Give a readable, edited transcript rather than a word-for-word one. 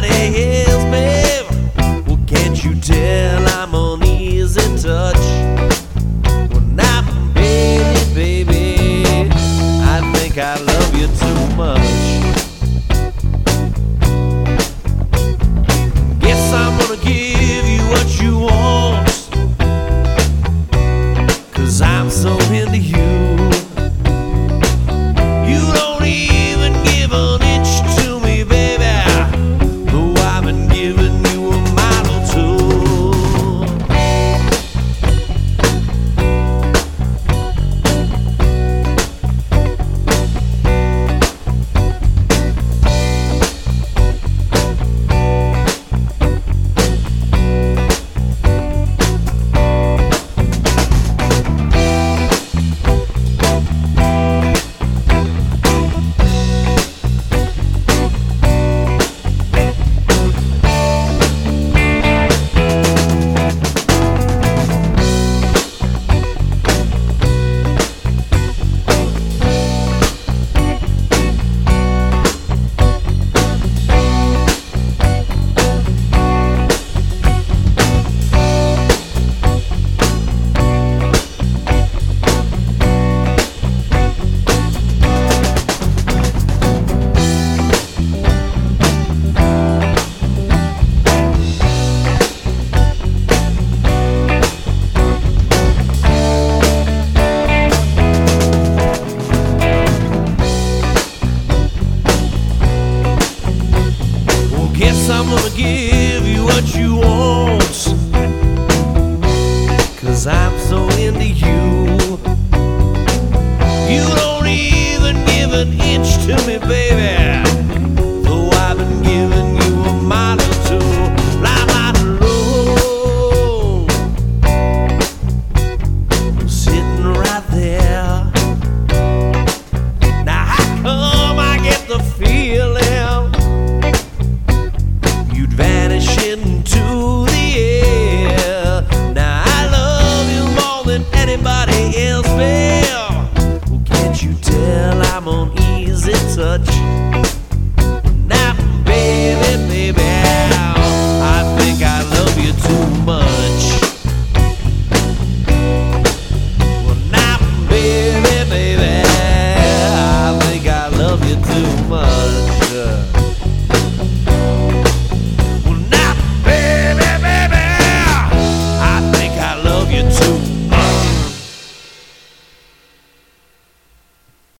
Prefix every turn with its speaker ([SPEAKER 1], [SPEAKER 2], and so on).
[SPEAKER 1] everybody else, babe. Well, can't you tell I'm on easy touch? Well, now, baby, I think I love you too much. Guess I'm gonna give you what you want, 'cause I'm so into you. You don't even give an inch to me, baby, though I've been giving you a mile or two. Guess I'm gonna give you what you want, 'cause I'm so into you. You don't even give an inch to me, baby,